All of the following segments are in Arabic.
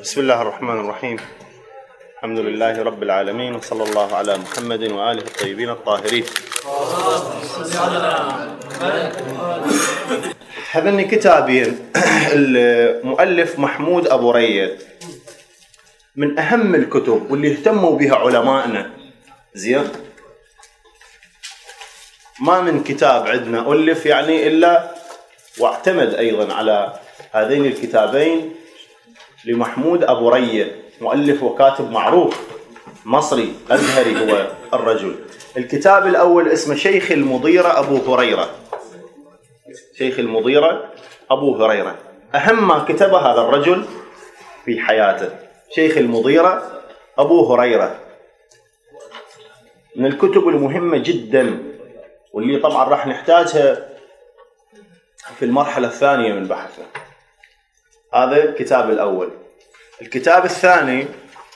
بسم الله الرحمن الرحيم. الحمد لله رب العالمين، وصلى الله على محمد وآله الطيبين الطاهرين. هذين كتابين المؤلف محمود أبو رية، من أهم الكتب واللي اهتموا بها علمائنا. زين، ما من كتاب عندنا ألف يعني إلا واعتمد أيضا على هذين الكتابين لمحمود أبو رية، مؤلف وكاتب معروف مصري أزهري هو الرجل. الكتاب الأول اسمه شيخ المضيرة أبو هريرة. شيخ المضيرة أبو هريرة أهم ما كتب هذا الرجل في حياته. شيخ المضيرة أبو هريرة من الكتب المهمة جدا، واللي طبعا راح نحتاجها في المرحلة الثانية من بحثنا. هذا الكتاب الأول. الكتاب الثاني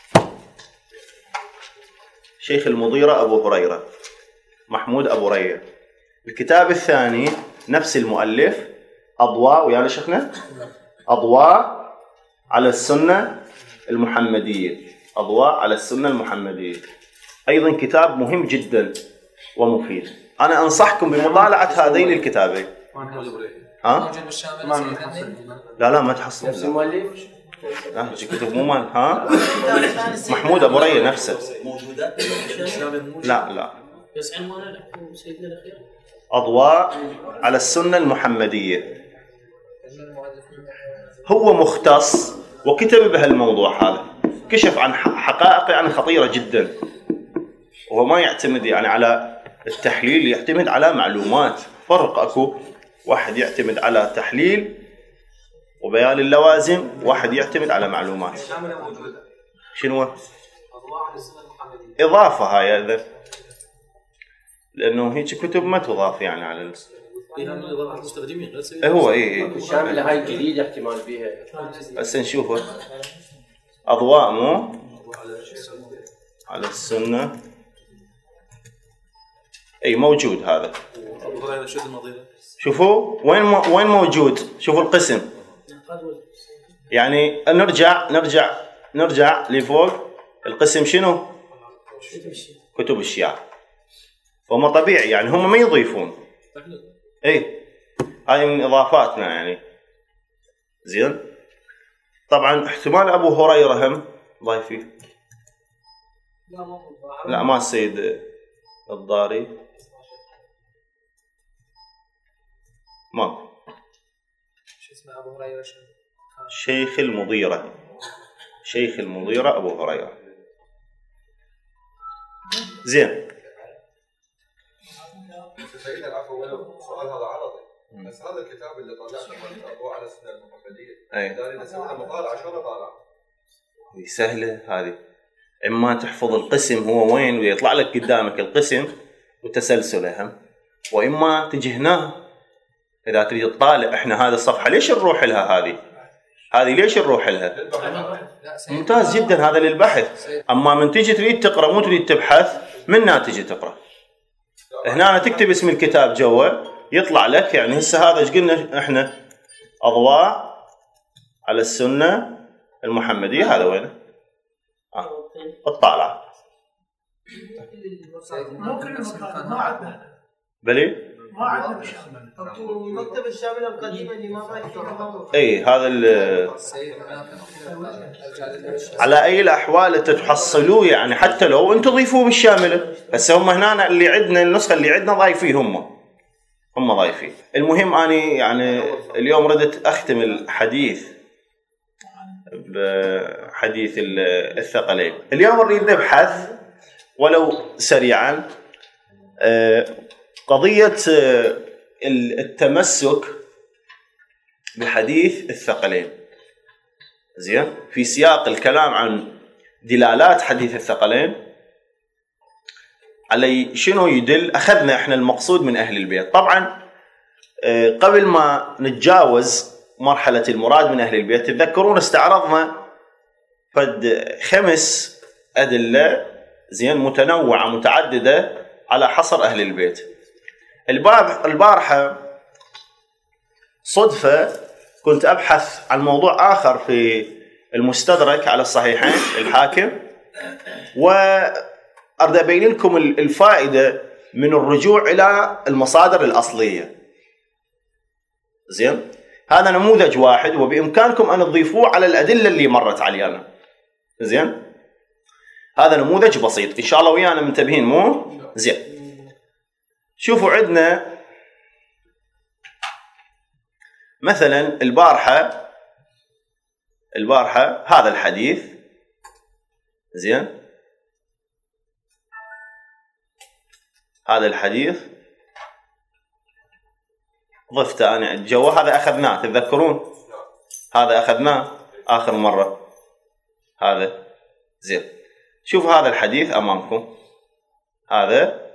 شيخ المضيرة أبو هريرة محمود أبو رية. الكتاب الثاني نفس المؤلف، أضواء، ويانا شيخنا أضواء على السنة المحمدية. أضواء على السنة المحمدية أيضا كتاب مهم جدا ومفيد. أنا أنصحكم بمطالعة هذين الكتابين. ها؟ لا ما تحصل نفس المؤلف. لا كتب مو مال. ها؟ محمود أبو رية نفسه موجودة. لا بس عنوانه سيدنا الأخير أضواء على السنة المحمدية. هو مختص وكتب بهالموضوع هذا، كشف عن حقائق يعني خطيرة جدا. وهو ما يعتمد يعني على التحليل، يعتمد على معلومات. فرق أكو، واحد يعتمد على تحليل وبيان اللوازم، واحد يعتمد على معلومات. شنو إضافة هاي هذا، لأنه هيك كتب ما تضاف يعني على المستخدمين. هو الشاملة هاي جديدة احتمال بيها. بس نشوفه. أضواء مو على السنة. موجود هذا. شوفوا وين موجود. شوفوا القسم. يعني نرجع لفوق. القسم شنو؟ كتب الشيعة. فهم طبيعي يعني هم ما يضيفون. هاي من إضافاتنا يعني. زين. طبعا احتمال أبو هريرة هم ضايفيه. لا ما السيد الضاري ما. شو اسمه أبو هريرة؟ شيخ المضيرة. شيخ المضيرة أبو هريرة. زين. سيدنا العفو، سؤال هذا عرضي، بس هذا الكتاب اللي طلعته من أضواء على السنة المحمدية داري نسوي مطالعة شلون أطالع؟ سهلة هذه. إما تحفظ القسم هو وين ويطلع لك قدامك القسم وتسلسله هم، وإما تجي هنا إذا تريد تطالع. إحنا هذه الصفحة ليش نروح لها؟ هذه ليش نروح لها؟ ممتاز جدا، هذا للبحث. أما من تيجي تريد تقرأ مو تريد تبحث، منها تيجي تقرأ. هنا تكتب اسم الكتاب جوا يطلع لك. يعني هسه هذا ايش قلنا احنا؟ أضواء على السنة المحمدية. هذا وينه؟ اطالع. بلي ما عندنا المكتبة الشاملة القديمة اللي ما هذا على أي الأحوال أنت تحصلوه يعني، حتى لو أنتوا تضيفوه بالشاملة. بس هم هنا اللي عندنا النسخة اللي عندنا ضايفين، هم ضايفين. المهم أنا يعني اليوم ردت أختم الحديث بحديث الثقلين. اليوم نريد نبحث ولو سريعا قضية التمسك بحديث الثقلين. زين، في سياق الكلام عن دلالات حديث الثقلين على شنو يدل. أخذنا إحنا المقصود من أهل البيت. طبعا قبل ما نتجاوز مرحلة المراد من أهل البيت، تذكرون استعرضنا فد 5 أدلة زين متنوعة متعددة على حصر أهل البيت. البارحة صدفة كنت أبحث عن موضوع آخر في المستدرك على الصحيحين الحاكم، وأريد أبين لكم الفائدة من الرجوع إلى المصادر الأصلية. زين، هذا نموذج واحد وبإمكانكم أن تضيفوه على الأدلة اللي مرت علينا. زين، هذا نموذج بسيط إن شاء الله ويانا منتبهين مو؟ زين، شوفوا عندنا مثلا البارحة هذا الحديث. زين، هذا الحديث ضفته أنا الجو، هذا أخذناه تتذكرون؟ هذا أخذناه آخر مرة هذا. زين، شوفوا هذا الحديث أمامكم، هذا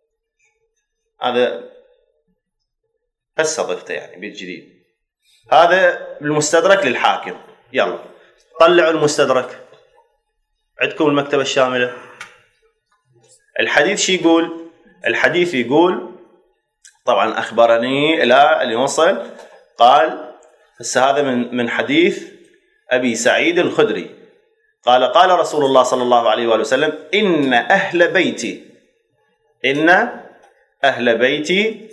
هسه ضفته يعني بالجديد. هذا المستدرك للحاكم. يلا طلعوا المستدرك عندكم المكتبة الشاملة. الحديث شي يقول؟ الحديث يقول طبعا أخبرني إلى اللي وصل، قال هسه هذا من حديث أبي سعيد الخدري قال قال رسول الله صلى الله عليه وآله وسلم إن أهل بيتي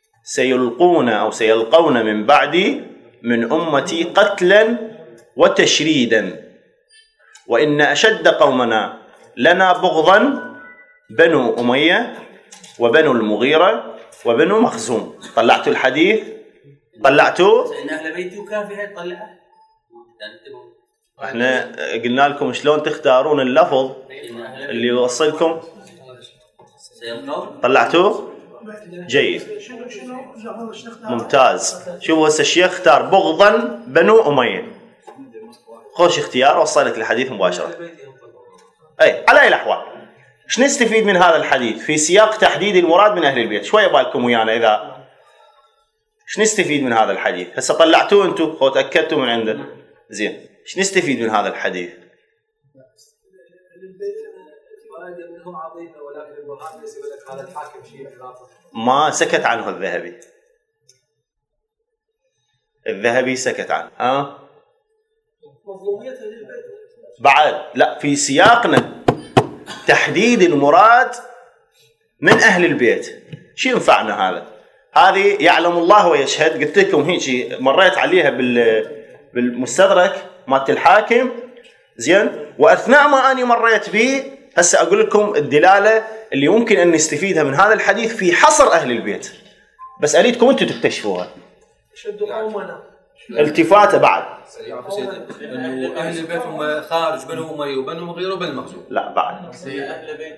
سيلقون من بعدي من أمتي قتلا وتشريدا، وإن أشد قومنا لنا بغضا بنو أمية وبنو المغيرة وبنو مخزوم. طلعتوا الحديث؟ طلعتوا؟ إن أهل بيتي وكافها طلعها. احنا قلنا لكم شلون تختارون اللفظ اللي يوصلكم. طلعتوه؟ جيد، ممتاز. شوفوا هسه الشيخ اختار بغضا بنو أمية، خوش اختيار، وصلك الحديث مباشرة. اي على اي الاحوال ايش نستفيد من هذا الحديث في سياق تحديد المراد من اهل البيت؟ شويه بالكم ويانا اذا ايش نستفيد من هذا الحديث؟ هسه طلعتوه انتم او تاكدتوا من عنده. زين، ايش نستفيد من هذا الحديث؟ ما سكت عنه الذهبي سكت عنه. بعد لا، في سياقنا تحديد المراد من أهل البيت شو ينفعنا هذا؟ هذه يعلم الله ويشهد، قلت لكم هيك مريت عليها بالمستدرك مالت الحاكم. زين، وأثناء ما أنا مريت به هسه أقول لكم الدلالة اللي ممكن أن نستفيدها من هذا الحديث في حصر أهل البيت، بس أريدكم أنتم تكتشفوها. التفاتة بعد أهل البيت هم خارج بنو أمية وبنو المغيرة وبنو المخزوم. لا بعد أهل البيت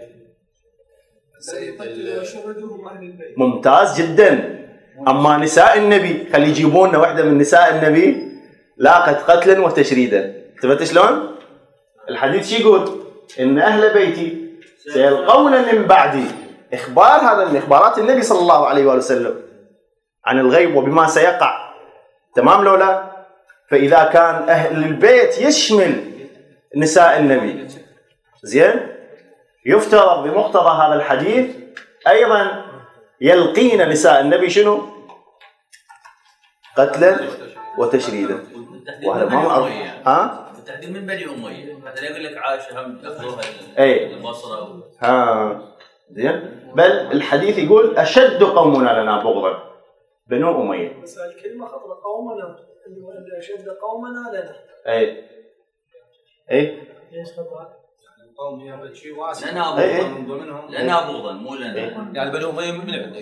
ممتاز جدا. أما نساء النبي خلي يجيبون لنا واحدة من نساء النبي لاقت قتلا وتشريدا. انتبهت شلون؟ الحديث شو يقول؟ إن أهل بيتي سيلقون من بعدي، إخبار هذا من إخبارات النبي صلى الله عليه وآله وسلم عن الغيب وبما سيقع. تمام لولا؟ فإذا كان أهل البيت يشمل نساء النبي، زين، يفترض بمقتضى هذا الحديث أيضا يلقين نساء النبي شنو؟ قتلا وتشريدا. وهذا ما معروف. التحديد من بني أمية، حتى لا يقول لك عائشة هم تأخذوها البصرة. زين، بل الحديث يقول أشد قومنا لنا بغضا بنو أمية. بس الكلمة خطرة، قومنا اللي أشد قومنا لنا. اي ليش خطرة؟ قوم يا شيء واسع. لنا بغضا مو لنا. يعني بنو أمية من عندنا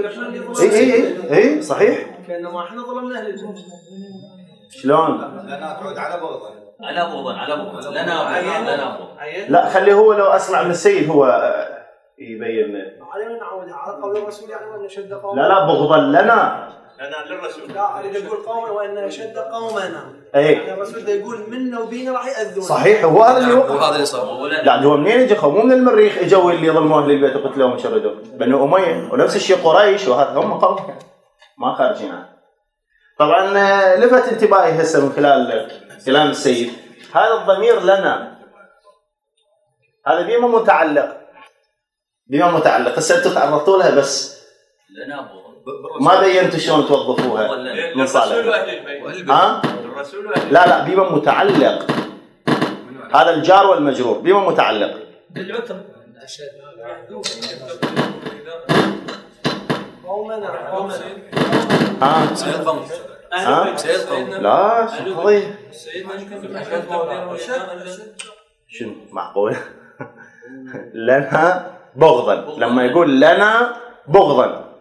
اي صحيح. كأنما احنا ظلمنا أهل البيت. شلون؟ لنا تعود على بغضا. على بغضا لنا بغضا. لا خليه هو لو اسمع من السيد هو يبين. علينا نعود على قول الرسول يعني وان شد قومنا. لا بغضا لنا للرسول. لا اريد اقول قومنا وان شد قومنا. يعني الرسول يقول منا وبينا راح ياذون. صحيح، هو هذا اللي وهذا اللي صار. يعني هو منين اجى؟ مو من المريخ اجوا اللي ظلموا اهل البيت وقتلوهم وشردوهم بنو اميه، ونفس الشيء قريش، وهذا هم قوم ما خارجين عنه. طبعا لفت انتباهي هسه من خلال كلام السيد هذا الضمير لنا، هذا بما متعلق. هسه انتم تعرضتوا لها بس لنا بغضا ما بينتوا شلون توظفوها من صالح. الرسول واهل البيت. لا بما متعلق هذا الجار والمجرور بما متعلق بالعتر. سيد قوم. لا قضية شنو معقول لنا بغضا. لما يقول لنا بغضا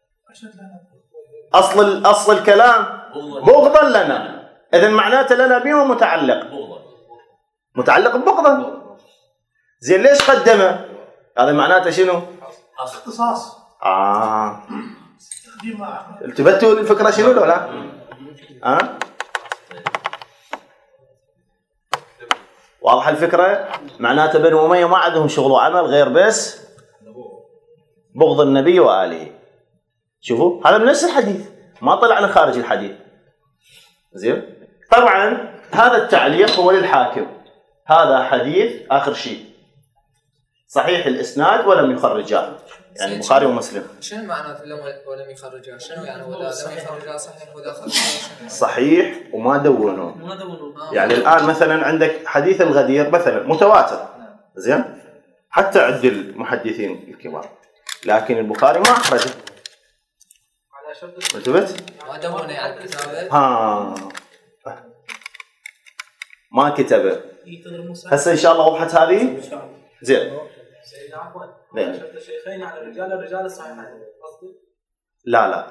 أصل الكلام بغضا لنا، إذن معناته لنا بما متعلق متعلق ببغضا. زين ليش قدمه؟ هذا معناته شنو؟ اختصاص. التفتوا الفكرة شنو لو لا؟ واضح الفكرة؟ معناته بنو أمية ما عندهم شغل وعمل غير بس بغض النبي وآله. شوفوا هذا من نفس الحديث، ما طلعنا خارج الحديث. زين؟ طبعا هذا التعليق هو للحاكم، هذا حديث آخر شيء صحيح الإسناد ولم يخرجاه، يعني البخاري ومسلم. شنو معناته ولم يخرجاه؟ شنو يعني ولا لم يخرجاه صحيح ولا خرجاه؟ صحيح وما دونوه. يعني الآن مثلا عندك حديث الغدير مثلا متواتر، زين؟ حتى عند المحدثين الكبار، لكن البخاري ما أخرجه. على شرط انتبهت؟ ما دونه على الكتابة. ما كتبه. هسه إن شاء الله وضحت هذه؟ زين. سيدنا عفوا. نعم. شرط الشيخين على الرجال الصحيحين. لا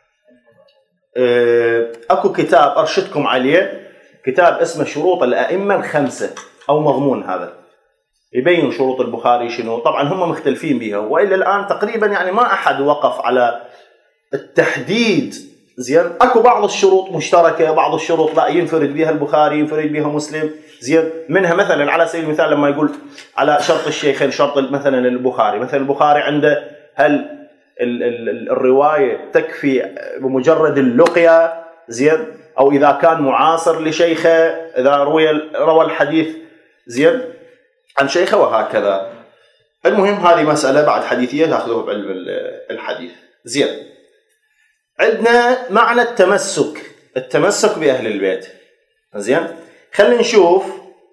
اكو كتاب ارشدكم عليه، كتاب اسمه شروط الائمه الخمسه او مضمون، هذا يبين شروط البخاري شنو. طبعا هم مختلفين بها، والى الان تقريبا يعني ما احد وقف على التحديد. زين اكو بعض الشروط مشتركه، بعض الشروط لا ينفرد بها البخاري ينفرد بها مسلم. زين منها مثلا على سبيل المثال لما يقول على شرط الشيخين، شرط مثلا البخاري، مثلا البخاري عنده هل الروايه تكفي بمجرد اللقيا، زين، او اذا كان معاصر لشيخه، اذا روى الحديث زين عن شيخه وهكذا. المهم هذه مساله بعد حديثيه تاخذوها بعلم الحديث. زين عندنا معنى التمسك باهل البيت. زين خلينا نشوف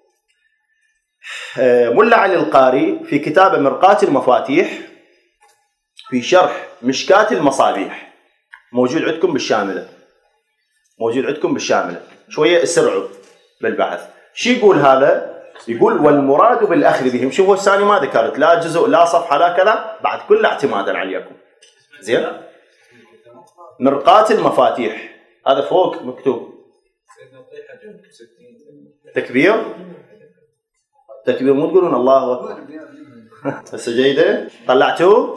ملا علي القاري في كتابه مرقاة المفاتيح في شرح مشكاة المصابيح، موجود عندكم بالشاملة، شوية اسرعوا بالبحث. شو يقول هذا؟ يقول والمراد بالأخذ بهم. شوفوا الثاني ما ذكرت لا جزء لا صفحة لا كذا، بعد كل اعتمادا عليكم. زين مرقاة المفاتيح هذا فوق مكتوب تكبير مو تقولون الله أكبر. هسه جيدة طلعتوه؟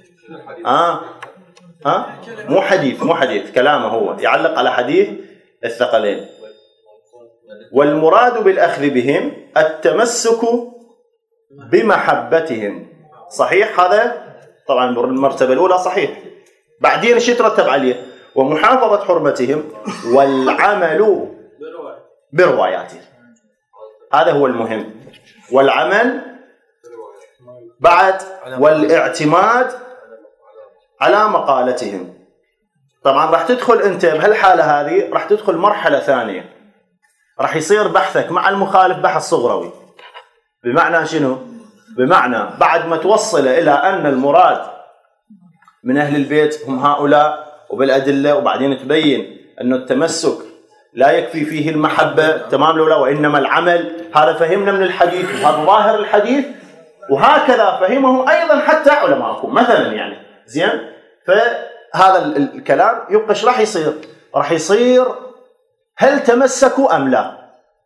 مو حديث كلامه هو يعلق على حديث الثقلين. والمراد بالأخذ بهم التمسك بمحبتهم. صحيح هذا طبعا المرتبة الأولى صحيح. بعدين ايش يترتب عليه؟ ومحافظة حرمتهم والعمل برواياتهم. هذا هو المهم. والعمل بعد والاعتماد على مقالتهم. طبعا راح تدخل انت بهالحالة هذه، راح تدخل مرحلة ثانية، راح يصير بحثك مع المخالف بحث صغروي. بمعنى شنو؟ بمعنى بعد ما توصل إلى أن المراد من أهل البيت هم هؤلاء وبالأدلة، وبعدين تبين أنه التمسك لا يكفي فيه المحبة، تمام لولا وإنما العمل. هذا فهمنا من الحديث، وهذا ظاهر الحديث، وهكذا فهمه أيضا حتى علماءكم مثلا يعني. زين فهذا الكلام يبقى ايش راح يصير هل تمسكوا أم لا؟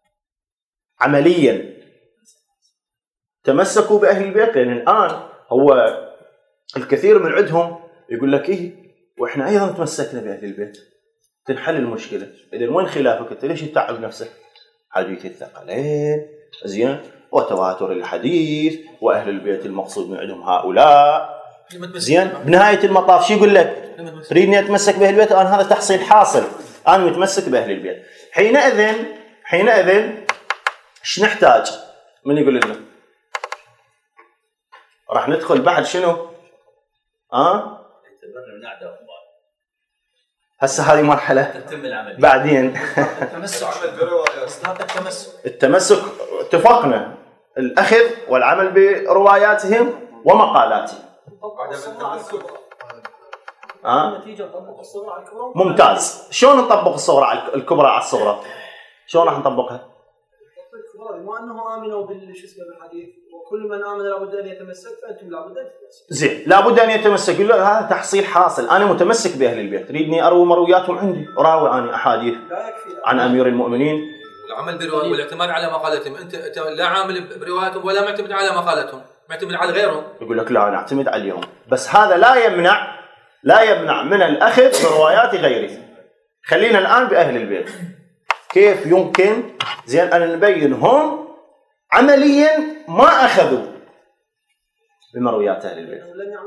عمليا تمسكوا بأهل البيت، لأن الآن هو الكثير من عندهم يقول لك إيه وإحنا أيضا تمسكنا بأهل البيت تنحل المشكلة. إذن وين خلافك أنت؟ ليش تتعب نفسك؟ حديث الثقلين زين وتواتر الحديث وأهل البيت المقصود من عندهم هؤلاء. زين بنهاية المطاف شو يقول لك؟ تريدني أتمسك بأهل البيت؟ أنا هذا تحصيل حاصل، أنا متمسك بأهل البيت. حينئذ إيش نحتاج؟ من يقول لنا؟ راح ندخل بعد شنو؟ هسه هذه مرحله تتم العمل بعدين. التمسك اتفقنا الاخذ والعمل برواياتهم ومقالاتهم. النتيجه نطبق الصغرى على الكبرى. ممتاز. شلون نطبق الصغرى على الكبرى على الصغرى؟ شلون راح نطبقها؟ بما انه امنوا بالشو اسمه بالحديث وكل من امن لابد ان يتمسك فانتم لابد ان تتمسكوا. زين، لابد ان يتمسك. يقول له هذا تحصيل حاصل، انا متمسك باهل البيت، تريدني اروي مروياتهم عندي، اراوي انا احاديث عن امير المؤمنين. العمل برواياتهم والاعتماد على مقالتهم، انت لا عامل برواياتهم ولا معتمد على مقالتهم، معتمد على غيرهم. يقول لك لا انا اعتمد عليهم، بس هذا لا يمنع من الاخذ بروايات غيره. خلينا الان باهل البيت. كيف يمكن زين ان نبين هم عمليا ما اخذوا بمرويات اهل البيت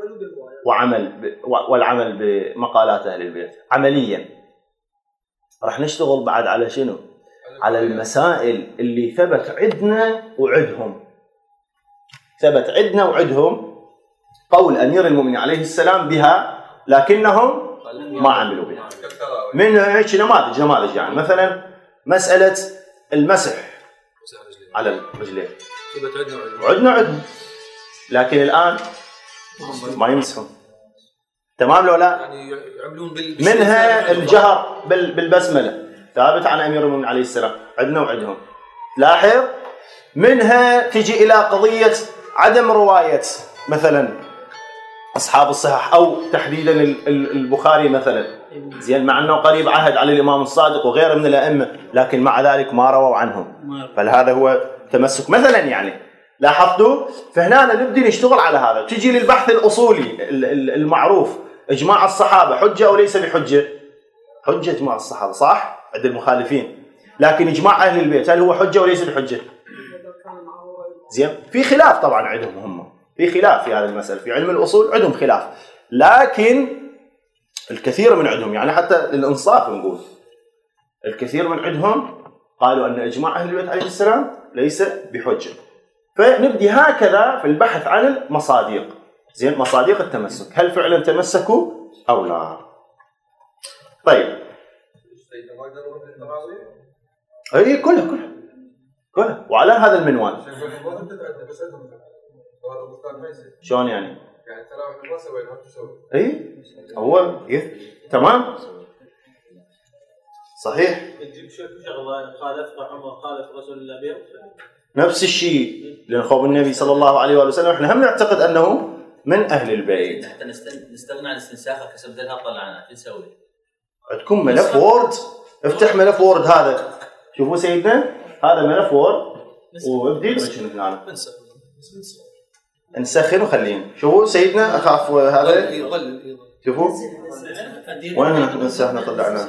والعمل بمقالات اهل البيت عمليا؟ راح نشتغل بعد على شنو؟ على المسائل اللي ثبت عندنا وعندهم. ثبت عندنا وعندهم قول امير المؤمنين عليه السلام بها لكنهم ما عملوا بها. من هيك نماذج يعني مثلا مساله المسح على الرجلين وعندنا لكن الان ما يمسحون. تمام لو لا؟ يعني يعملون منها الجهر بالبسمله ثابت عن امير المؤمنين عليه السلام عندنا وعندهم. لاحظ منها تجي الى قضيه عدم روايه مثلا اصحاب الصحح او تحديدا البخاري مثلا، زين، مع انه قريب عهد على الامام الصادق وغيره من الائمه، لكن مع ذلك ما رووا عنهم، فهذا هو تمسك مثلا. يعني لاحظتوا؟ فهنا نبدي نشتغل على هذا. تجي للبحث الاصولي المعروف، اجماع الصحابه حجه او ليس بحجه؟ حجه اجماع الصحابه صح عند المخالفين، لكن اجماع اهل البيت هل هو حجه وليس بحجه؟ زين، في خلاف طبعا عندهم، هم في خلاف في هذه المساله، في علم الاصول عندهم خلاف، لكن الكثير من عندهم يعني حتى للانصاف نقول الكثير من عندهم قالوا ان اجماع اهل البيت عليه السلام ليس بحجه. فنبدي هكذا في البحث عن المصادق. زين، مصادق التمسك، هل فعلا تمسكوا او لا؟ طيب اي كلها وعلى هذا المنوال. شلون يعني؟ يعني التراويح ما سوينا وانتم سويتوا. اي هو تمام صحيح. تجيب شغله خالف عمر خالف رسول الله نفس الشيء لنخوف النبي صلى الله عليه وسلم، احنا هم نعتقد انه من اهل البيت. حتى نستغنى عن استنساخه كسب لها طلعنا شو نسوي؟ عندكم ملف وورد، افتح ملف وورد هذا، شوفوا سيدنا هذا ملف وورد وابدي شنو هنا نسخن وخليه. شوفوا سيدنا اخاف هذا شوفوا وين احنا طلعناه.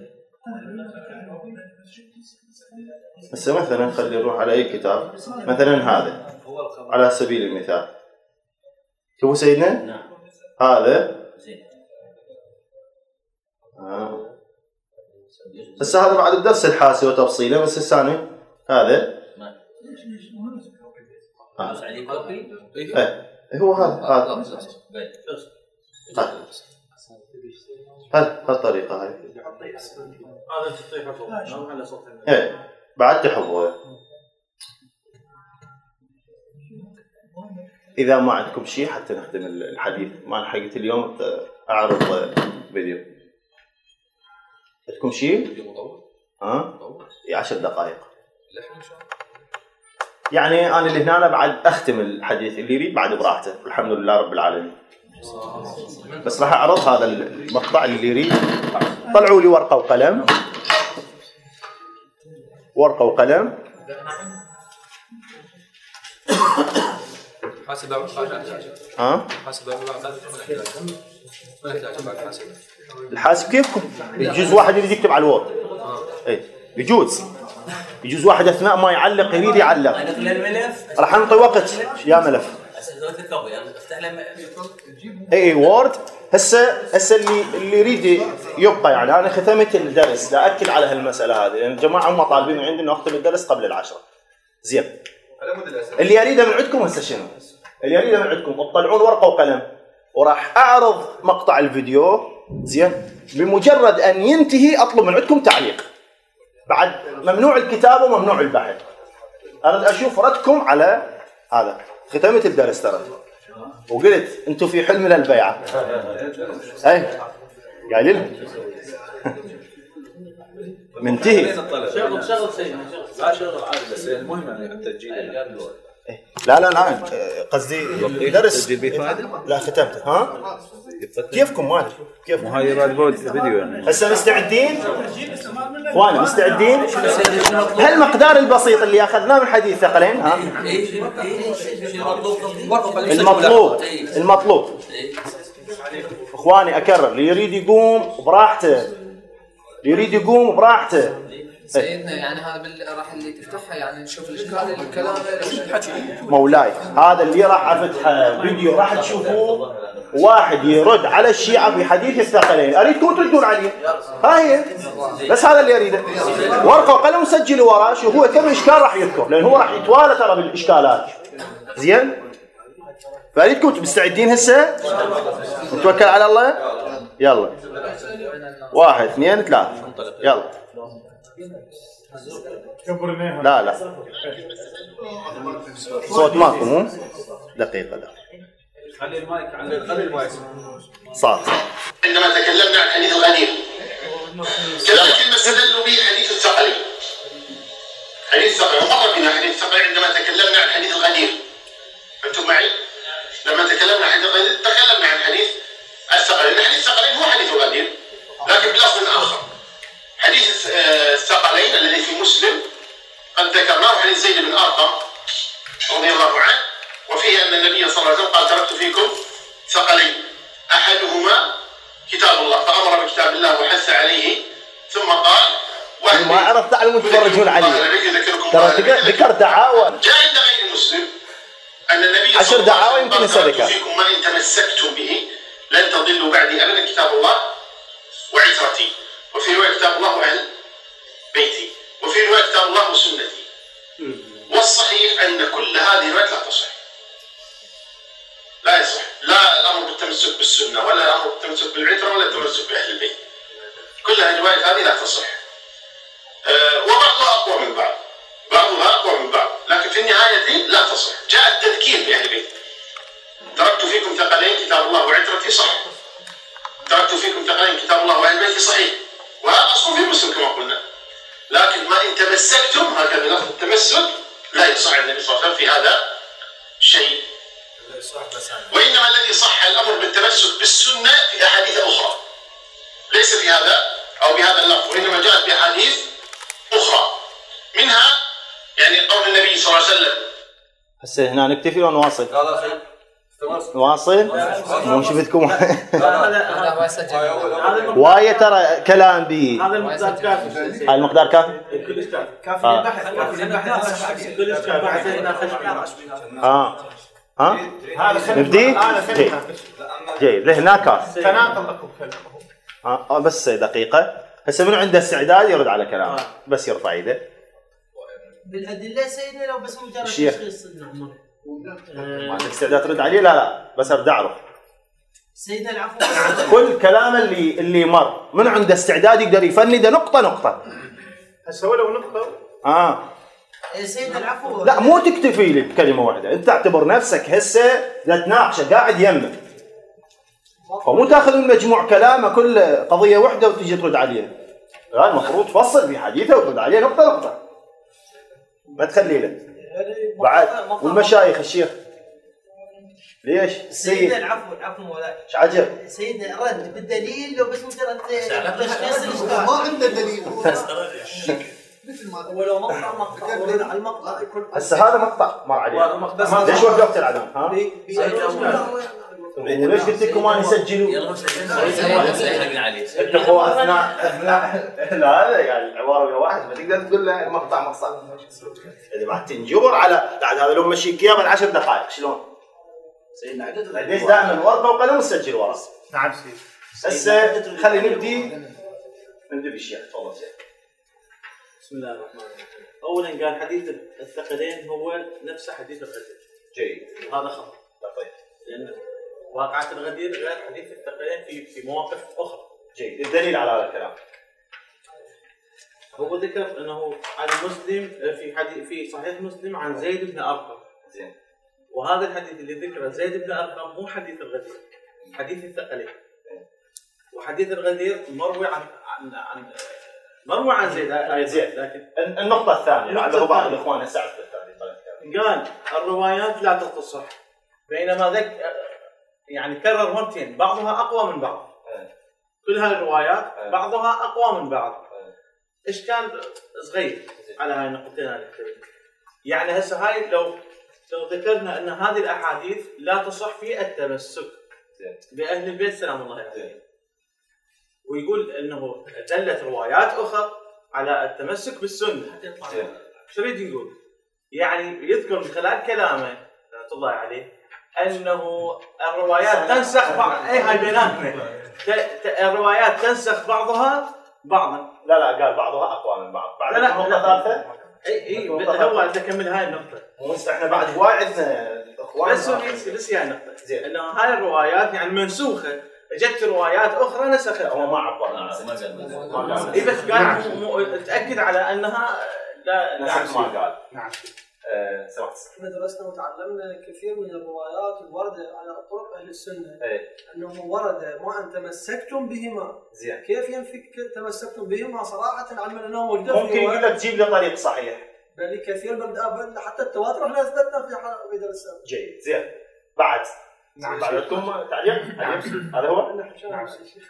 هسه مثلا خلي نروح على اي كتاب مثلا هذا على سبيل المثال. شوفوا سيدنا هذا هسه هذا بعد الدرس الحاسي وتفصيله، بس الثاني هذا هو هذا الطريقه هاي هذا تطيح فوق على صوت بعد تحفظه. اذا ما عندكم شيء حتى نختم الحديث مال حلقه اليوم اعرض فيديو. عندكم شيء؟ 10 دقائق يعني. انا اللي هنا بعد اختم الحديث، اللي يريد بعد براحته، الحمد لله رب العالمين. بس راح اعرض هذا المقطع، اللي يريد طلعوا لي ورقه وقلم، ورقه وقلم. حاسب الحاسب كيفكم؟ يجوز واحد يريد يكتب على الوورد، يجوز واحد اثناء ما يعلق يريد يعلق. راح نعطي وقت يا ملف. اي وورد. هسه اللي يريد يبقى، يعني انا ختمت الدرس، لا اكد على هالمساله هذه، لان الجماعه هم طالبين من عندي انه اختم الدرس قبل 10. زين، اللي يريده من عندكم هسه شنو؟ اللي يريده من عندكم تطلعون ورقه وقلم، وراح اعرض مقطع الفيديو. زين، بمجرد أن ينتهي أطلب من عندكم تعليق. بعد ممنوع الكتابة وممنوع البحث. أريد أشوف ردكم على هذا. ختمت الدرس ترى وقلت أنتم في حلم للبيعة. أي قايل لهم منتهي. شغل سيء لا شغل عادي بس المهم يعني التسجيل. لا قصدي درس. لا ختمت. ها كيفكم ما ادري كيف. هاي بعد بود فيديو يعني. هسه مستعدين اخوان؟ مستعدين؟ هالمقدار البسيط اللي اخذناه من حديث ثقلين. ها المطلوب اخواني اكرر، اللي يريد يقوم براحته. سيدنا يعني هذا راح اللي تفتحها يعني نشوف الاشكال الكلام مولاي. هذا اللي راح افتحه فيديو راح تشوفوه واحد يرد على الشيعة في حديث الثقلين. اريدكم تردون عليه. ها هي بس هذا اللي اريده. ورقه وقلم وسجلوا وراه. شوف هو كم اشكال راح يذكر، لان هو راح يتوالى ترى بالاشكالات. زين فاريدكم مستعدين هسه؟ نتوكل على الله. يلا 1 2 3 يلا. لا صوت ماكو مو دقيقة. خلي المايك صار. عندما تكلمنا عن حديث الغدير كلمة استدلوا به حديث الثقلين. حديث الثقلين مر بنا حديث الثقلين عندما تكلمنا عن حديث الغدير. أنتم معي؟ لما تكلمنا عن حديث الغدير تكلمنا عن حديث الثقلين. حديث الثقلين هو حديث الغدير لكن بلفظ آخر. حديث الثقلين الذي في مسلم قد ذكرناه حديث زيد بن أرقم رضي الله عنه، وفيه أن النبي صلى الله عليه وسلم قال تركت فيكم ثقلين أحدهما كتاب الله، فأمر بكتاب الله وحث عليه ثم قال ما عرفت تعلموا تفرجون عليه. ترى ذكر دعاوى. جاء عند غير مسلم أن النبي 10 دعاوى يمكن يصدقها. فيكم ما إن تمسكتم به لن تضلوا بعدي أبدا كتاب الله وعترتي، وفي رواية كتاب الله وأهل بيتي، وفي رواية كتاب الله وسنتي. والصحيح أن كل هذه الروايات لا تصح. لا يصح لا الأمر بالتمسك بالسنة ولا الأمر بالتمسك بالعترة ولا التمسك بأهل البيت. كل الروايات هذه لا تصح. وبعضها أقوى من بعض، لكن في النهاية لا تصح. جاء التذكير بأهل البيت. تركت فيكم ثقلين كتاب الله وعترتي صح. تركت فيكم ثقلين كتاب الله وأهل بيتي صحيح، وهذا أصل في مسلم كما قلنا. لكن ما إن تمسكتم هكذا لفظ التمسك لا يصح عند النبي صلى الله عليه وسلم في هذا شيء. وإنما الذي صح الأمر بالتمسك بالسنة في أحاديث أخرى ليس في هذا أو بهذا اللفظ، وإنما جاءت بأحاديث أخرى منها يعني قول النبي صلى الله عليه وسلم. هسه هنا نكتفي ونواصل. نواصل. مو شفتكم وايد ترى كلام بي. هذا المقدار كافي. هاي المقدار كافي. كلش كافي البحث. كلش كافي. نبدي. جيد لهناك تناقض لكم. بس دقيقة. هسه منو عنده استعداد يرد على كلامه بس يرفع يده. بالأدلة سيدنا لو بس مجرد تشخيص. ما عندك استعداد ترد عليه؟ لا بس ارد اعرف. سيدنا العفو. كل كلام اللي مر من عنده استعداد يقدر يفنده نقطة. هسه ولو نقطة. سيدنا العفو. لا مو تكتفي لي بكلمة واحدة، انت تعتبر نفسك هسه تناقشه قاعد يمه. فمو تاخذ من مجموع كلامه كل قضية واحدة وتجي ترد عليها. لا المفروض تفصل في حديثه وترد عليه نقطة. ما تخلي له. بعد والمشايخ الشيخ ليش؟ سيدنا العفو مولاي. ايش عجب؟ سيدنا رد بالدليل لو بس مجرد تشخيص الاشكال. ما عنده دليل مثل ما ولو مقطع ورد على المقطع يكون. هسه هذا مقطع مر عليه. ليش وقفت العدم؟ ليش قلت لكم ما يسجلوا؟ يلا سجلنا عليه. اتقوا اثناء لا يعني العباره واحد ما تقدر تقول له مقطع. اذا ما تنجبر على بعد هذا لو مشيك اياه من 10 دقائق شلون؟ سيدنا عدد ليش دائما ورقه وقلم وسجل ورا؟ نعم سيدي. هسه خلينا نبدي بالشيخ. تفضل شيخ. بسم الله الرحمن الرحيم. اولا قال حديث الثقلين هو نفس حديث الغدير. جيد. هذا خطا. طيب. لان واقعة الغدير غير حديث الثقلين في مواقف اخرى. جيد، الدليل على هذا الكلام. هو ذكر انه عن مسلم في صحيح مسلم عن زيد بن ارقم. زين. وهذا الحديث اللي ذكره زيد بن ارقم مو حديث الغدير، حديث الثقلين. وحديث الغدير مروي عن زيد لكن النقطة الثانية لعله بعض الاخوان يساعد في التعليق. قال الروايات لا تصح، بينما ذاك يعني كرر مرتين بعضها اقوى من بعض. كل هاي الروايات بعضها اقوى من بعض. اشكال صغير على هاي النقطتين هذه. يعني هسه هاي لو ذكرنا ان هذه الاحاديث لا تصح في التمسك باهل البيت سلام الله عليهم، ويقول انه دلت روايات اخرى على التمسك بالسنه. شو يريد يقول؟ يعني يذكر من خلال كلامه رحمه الله عليه انه الروايات تنسخ بعض. هاي بيناتنا الروايات تنسخ بعضها بعضا. لا قال بعضها اقوى من بعض. بعد النقطة الثالثة هو بدي اكمل هاي النقطة. احنا بعد هواي عندنا اخوان بس هاي النقطة. انه هاي الروايات يعني منسوخة، اجت روايات اخرى نسختها. هو ما عبر. ما قال. بس قال تاكد على انها لا ما قال. نعم. سمعت. احنا درسنا وتعلمنا كثير من الروايات الواردة على طرق اهل السنة. انه ورد ما ان تمسكتم بهما. زين. كيف ينفك تمسكتم بهما صراحة علما انه موجود. ممكن يقول لك جيب لي طريق صحيح. بل كثير بل حتى التواتر احنا اثبتنا في درسنا. جيد. زين. بعد. نعم. بعدكم تعليق؟ هذا هو؟ نعم.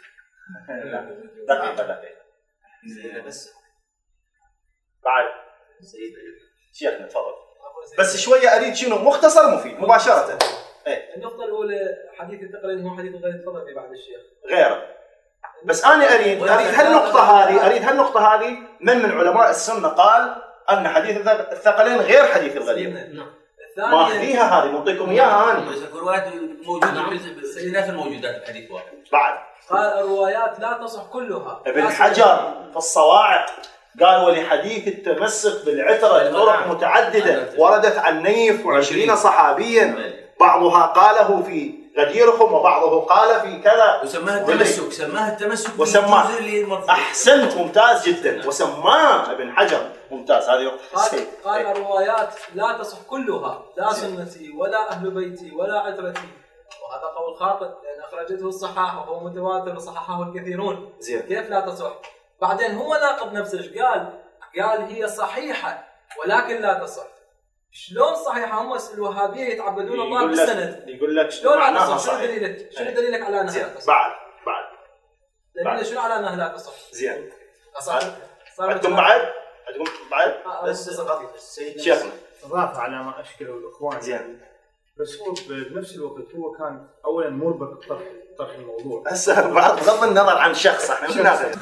دقيقة. بس. بعد. شيخنا تفضل. بس شوية أريد شنو مختصر مفيد مباشرة. النقطة الأولى حديث الثقلين هو حديث غير تفضل في بعض الشيخ. غيره. بس أنا أريد هالنقطة هذه من علماء السنة قال أن حديث الثقلين غير حديث الغدير. ما فيها هذه نعطيكم إياها أنا. الروايات موجودة نفس الموجودات الحديث واحد. بعد. قال الروايات لا تصح كلها. ابن حجر في الصواعق قال ولحديث التمسك بالعترة طرق متعددة وردت عن نيف و20 صحابيا، بعضها قاله في غديرهم وبعضه قال في كذا. وسماها التمسك وسماه أحسنت ممتاز جدا وسماه ابن حجر ممتاز. هذه قال الروايات لا تصح كلها، لا سنتي ولا أهل بيتي ولا عترتي، وهذا قول خاطئ لأن أخرجته الصحاح وهو متواتر وصححه الكثيرون. كيف لا تصح؟ بعدين هو ناقض نفسه قال هي صحيحة ولكن لا تصح. شلون صحيحة؟ هم الوهابية يتعبدون الله بالسند. يقول لك شلون لا تصح؟ شنو دليلك على أنها لا تصح؟ بعد دليلك شنو على أنها لا تصح؟ زين. عندكم بعد بس شيخنا إضافة على ما أشكله الإخوان. زين. بس هو بنفس الوقت هو كان أولا مربك طرح الموضوع. هسه بغض النظر عن شخص احنا مو ناخذ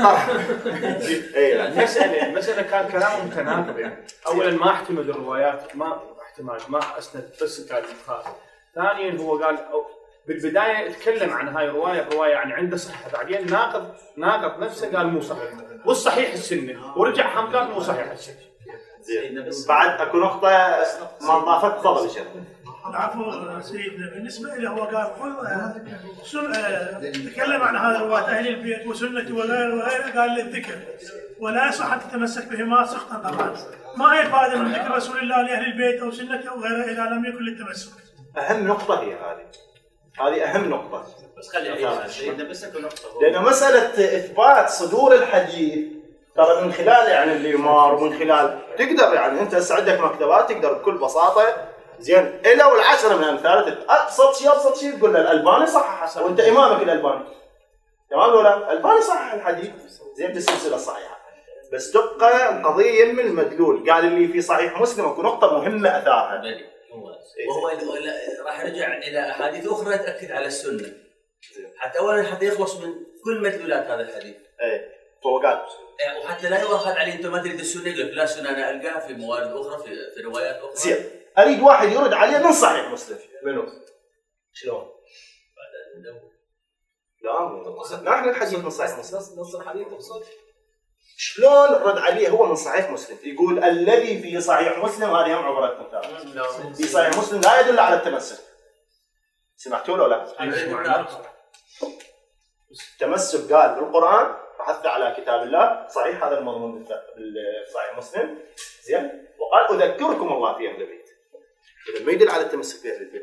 المسألة كان كلام متناقض. يعني أولا ما احتمل الروايات، ما أسند بس قال مخالف. ثانيا هو قال بالبداية اتكلم عن هاي الرواية يعني عنده صحة، بعدين ناقض نفسه قال مو صحيح، والصحيح السنة، ورجع هم قال مو صحيح السنة. زين. بعد اكو نقطة ما ضافت. تفضل شيخ. العفو سيدنا. بالنسبة له هو قال تكلم عن هذا الروايات أهل البيت وسنتي وغيره قال للذكر ولا يصح أن تتمسك بهما سخطا. طبعا ما هي الفائدة من ذكر رسول الله لأهل البيت أو سنته أو غيره إذا لم يكن للتمسك؟ أهم نقطة هي هذه أهم نقطة. بس خلي سيدنا بس أكو نقطة. لأن مسألة إثبات صدور الحديث ترى من خلال يعني الإمار ومن خلال تقدر يعني أنت هسه عندك مكتبات تقدر بكل بساطة زين إلا والعشرة من أمثالة أبسط شيء تقول له الألباني صحح وأنت إمامك الألباني تمام ولا الألباني صحح الحديث زين بالسلسلة الصحيحة. بس تبقى القضية من المدلول. قال اللي في صحيح مسلم اكو نقطة مهمة أثارها وهو راح يرجع إلى أحاديث أخرى تأكد على السنة حتى أولا حتى يخلص من كل مدلولات هذا الحديث. فهو قال وحتى لا يؤخذ عليه أنت ما تريد السنة يقول لك لا السنة أنا ألقاها في موارد أخرى في روايات أخرى. زين. أريد واحد يرد عليه من صحيح مسلم. منو؟ شلون؟ لا نحن الحديث من صحيح مسلم. نص الحديث تقصد؟ شلون رد عليه هو من صحيح مسلم؟ يقول الذي في صحيح مسلم هذه هم عبارة مختارة. في صحيح مسلم لا يدل على التمسك. سمعتوا له لا؟ التمسك قال بالقرآن بحث على كتاب الله صحيح، هذا المضمون بالصحيح مسلم زين، وقال أذكركم الله في أهل البيت. إذا ما يدل على التمسك في أهل البيت.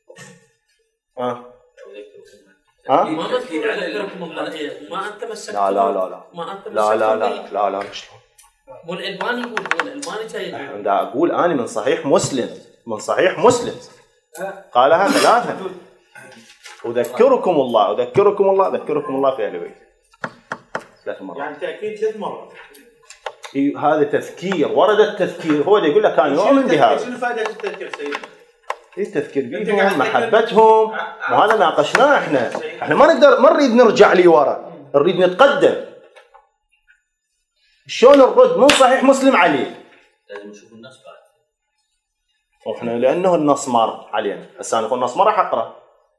ما مذكور أذكركم الله، ما أنت مسكت. لا لا لا لا ما أنت لا لا لا لا لا شلون؟ مو الألباني يقول، مو الألباني جاي. أنا أقول أنا من صحيح مسلم، من صحيح مسلم قالها 3. أذكركم الله أذكركم الله أذكركم الله في أهل البيت 3 مرات. يعني تأكيد 3 مرات. هذا تذكير، ورد التذكير، هو اللي يقول لك كان يؤمن بهذا. شنو فائدة التذكير سيدي؟ التذكير بهم، محبتهم، وهذا ناقشناه احنا ما نريد نرجع لي ورا، نريد نتقدم. شلون نرد من صحيح مسلم عليه؟ لازم نشوف النص بعد. واحنا لانه النص مر علينا، هسه انا اقول النص ما راح اقرا.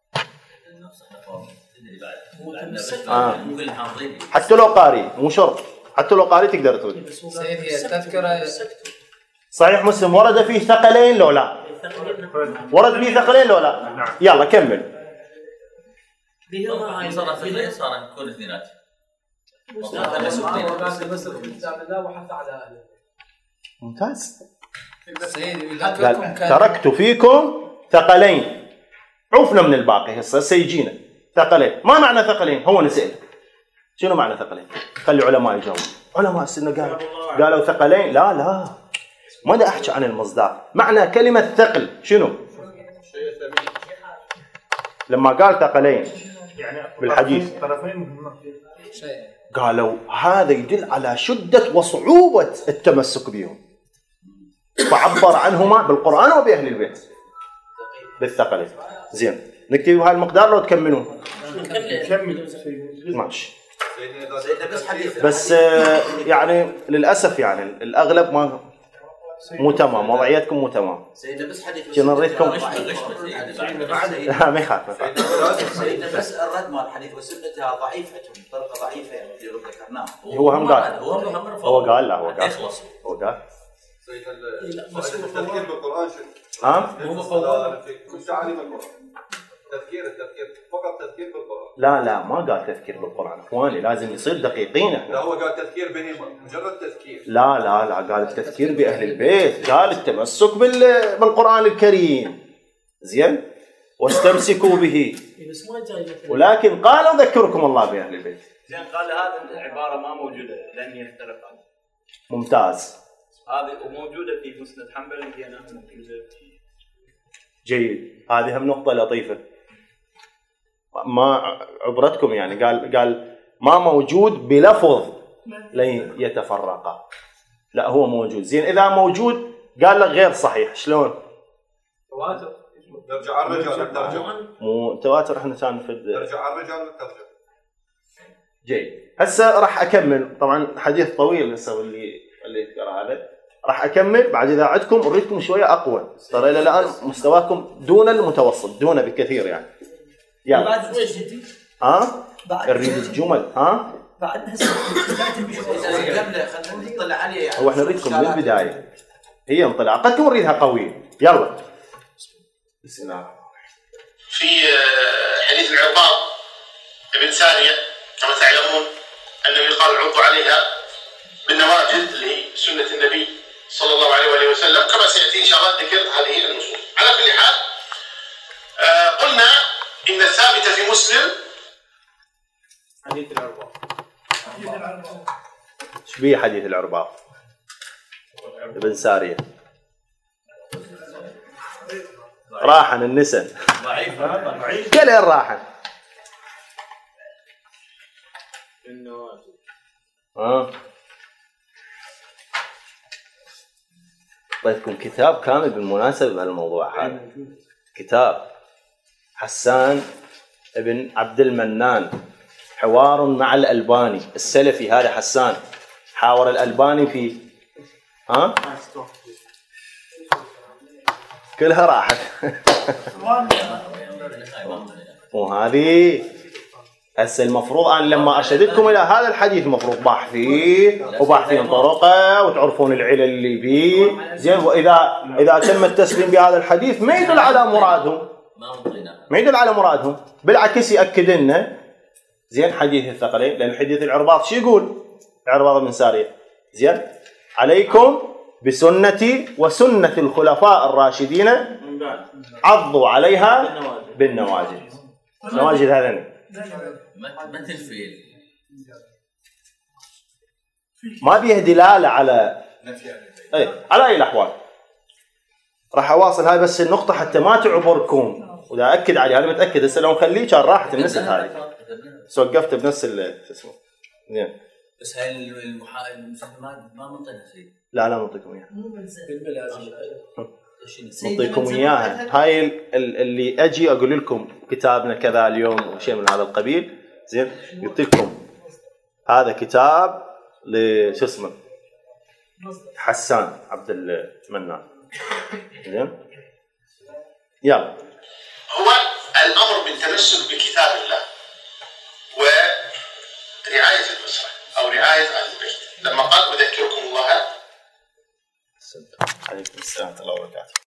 حتى لو قاري مو شرط، حتى لو قاري تقدر تقول. سيد هي التذكرة صحيح مسلم ورد فيه ثقلين لو لا؟ ورد فيه ثقلين لو لا؟ يلا كمل. صار ثقلين صار يكون اثنينات. ممتاز. سيد تركت فيكم ثقلين. عوفنا من الباقي هسه سيجينا ثقلين. ما معنى ثقلين؟ هو نسأل شنو معنى ثقلين؟ خلي علماء يجاوبوا. علماء السنة قالوا ثقلين. لا ما دا احكي عن المصدر. معنى كلمة ثقل شنو؟ لما قال ثقلين بالحديث قالوا هذا يدل على شدة وصعوبة التمسك بهم، فعبر عنهما بالقرآن وبأهل البيت بالثقلين. زين نكتب هاي المقدار لو تكملون. ماشي. بس يعني للأسف يعني الأغلب ما مو تمام، وضعيتكم مو تمام. سيدنا بس حديث كنا نريدكم ما يخاف سيدنا بس الرد مال الحديث والسنة ضعيفة بطريقة ضعيفة يعني اللي ذكرناه. هو هم قال هو قال هو قال التذكير بالقرآن شنو؟ ها؟ كل تعاليم القرآن. التذكير فقط تذكير بالقرآن. لا ما قال تذكير بالقرآن اخواني، لازم يصير دقيقين. لا هو قال تذكير بهما، مجرد تذكير. لا قال التذكير بأهل البيت، قال التمسك بالقرآن الكريم. زين واستمسكوا به، ولكن قال أذكركم الله بأهل البيت. زين قال هذه العبارة ما موجودة لن يفترقان. ممتاز. هذه موجودة في مسند حنبلي هي موجودة في. جيد، هذه هم نقطة لطيفة. ما عبرتكم يعني قال ما موجود بلفظ لن يتفرقا. لا هو موجود. زين إذا موجود قال لك غير صحيح شلون؟ تواتر. نرجع على الرجال والترجمة. مو تواتر احنا كان في نرجع على الرجال والترجمة. جيد. هسه راح أكمل، طبعا حديث طويل هسه اللي يذكر هذا. راح أكمل بعد إذا عدكم أريدكم شوية أقوى. ترى إلى الآن مستواكم دون المتوسط، دون بكثير يعني. يلا. بعد وين جدي؟ نريد الجمل. بعد هسه كمله خلينا نطلع عليه يعني. هو احنا نريدكم من البداية. هي انطلاع قدكم نريدها قوية. يلا. بسم الله. في حديث العرباض ابن سارية كما تعلمون النبي قال عضوا عليها بالنواجذ اللي هي سنة النبي صلى الله عليه وآله وسلم، كما سيأتي إن شاء الله ذكر هذه النصوص. على كل حال قلنا إن الثابت في مسلم حديث العرباض. ايش بيه حديث العرباض؟ ابن سارية راحن النسن ضعيف. كلين راحن. أعطيتكم كتاب كامل بالمناسبة بهالموضوع هذا. كتاب حسان ابن عبد المنان، حوار مع الألباني السلفي. هذا حسان حاور الألباني في كلها راحت. وهذه هسه المفروض أن لما أرشدتكم إلى هذا الحديث المفروض باحثين وباحثين طرقه وتعرفون العلل اللي فيه. زين وإذا تم التسليم بهذا الحديث ما يدل على مرادهم، ما يدل على مرادهم، بالعكس يأكد لنا زين حديث الثقلين، لأن حديث العرباض شو يقول؟ العرباض بن سارية زين عليكم بسنتي وسنة الخلفاء الراشدين عضوا عليها بالنواجذ. نواجذ هذين مثل الفيل ما بيه دلالة على على أي الأحوال. راح أواصل هاي بس النقطة حتى ما تعبركم، ودا أكد عليها أنا متأكد. هسه لو نخليه كان راحت النسخ هذه، وقفت بنفس اسمه زين. بس هاي ما منطقها شيء. لا نعطيكم اياها. نعطيكم اياها. هاي اللي اجي اقول لكم كتابنا كذا اليوم وشيء من هذا القبيل زين. قلت لكم هذا كتاب لشو اسمه حسان عبد المنان زين. يلا. هو الامر بالتمسك بكتاب الله ورعايه الاسره او رعايه اهل البيت. لما قال اذكركم الله. عليكم السلام ورحمه الله وبركاته.